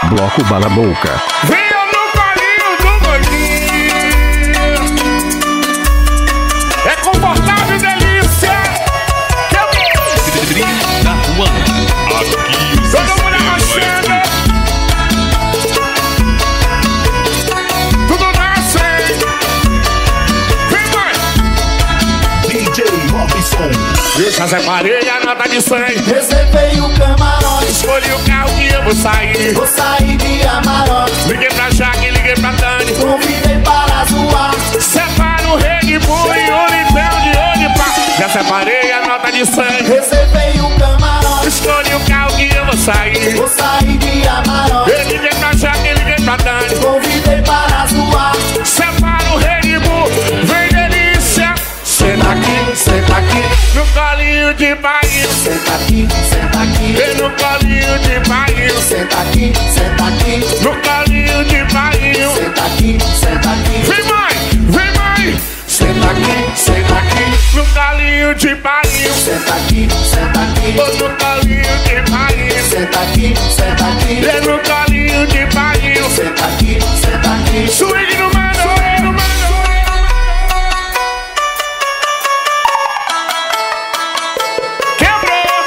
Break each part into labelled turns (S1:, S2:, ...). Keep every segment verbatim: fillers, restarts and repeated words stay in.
S1: Bloco Bala Boca.
S2: Venha no colinho do gordinho. É confortável e delícia.
S3: Da Ruana. Aqui o
S2: todo mundo arrochando. Tudo nasce. Vem, mãe.
S3: D J Robinson.
S2: Eu já separei a nota de cem.
S4: Reservei o camarote,
S2: Escolhi o carro que eu vou sair.
S4: vou sair de Amarok.
S2: Liguei pra Jaque, liguei pra Dani.
S4: Convidei para zoar.
S2: Separa o Red Bull e o Litrão de olho pá. Já separei a nota de cem.
S4: Reservei o camarote,
S2: Escolhi o carro que eu vou sair.
S4: vou sair de Amarok.
S2: Eu liguei pra Jaque, liguei pra Dani.
S4: Convidei para zoar.
S2: Separa o Red Bull, vem delícia. Senta aqui, senta aqui, no colinho de bairro.
S4: Senta aqui, senta aqui,
S2: Vem no colinho de bairro.
S4: senta aqui, senta aqui,
S2: No colinho de bairro.
S4: senta aqui, senta aqui.
S2: Vem mãe, vem mãe. Senta aqui, senta aqui, no colinho de bairro.
S4: Senta aqui, senta aqui,
S2: Tô no colinho de bairro.
S4: senta aqui, senta aqui,
S2: Vem no colinho de bairro.
S4: senta aqui, senta aqui.
S2: Swing no mano, swing no mano. Quebrou.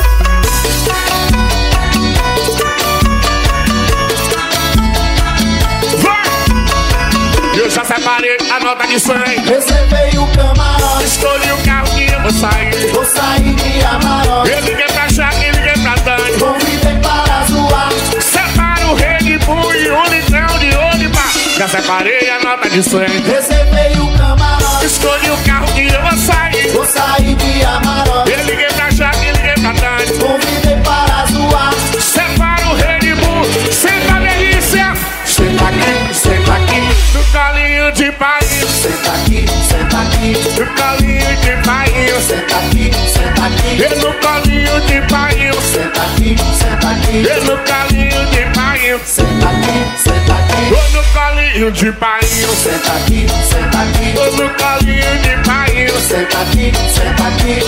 S2: Vai. Eu já separei a nota de cem.
S4: Reservei o camarote,
S2: Escolhi o carro que eu vou sair.
S4: vou sair de Amarok.
S2: Eu liguei pra Jaque, liguei pra Dani.
S4: Convidei para zoar.
S2: Separa o Red Bull e o litrão de olho pá. Já separei a nota de cem.
S4: Reservei o camarote,
S2: Escolhi o carro que eu vou sair.
S4: vou sair de Amarok.
S2: Eu liguei pra Jaque, liguei pra Dani.
S4: Convidei para zoar.
S2: Separa o Red Bull, senta a delícia. Senta aqui, senta aqui, no colinho de bairro.
S4: Senta aqui, senta aqui,
S2: No colinho de bairro.
S4: senta aqui, senta aqui,
S2: E no colinho de bairro.
S4: senta aqui, senta aqui,
S2: E no colinho de bairro.
S4: senta aqui, senta aqui,
S2: Tô no colinho de bairro.
S4: senta aqui, senta aqui,
S2: Tô no colinho de bairro.
S4: senta aqui, senta aqui,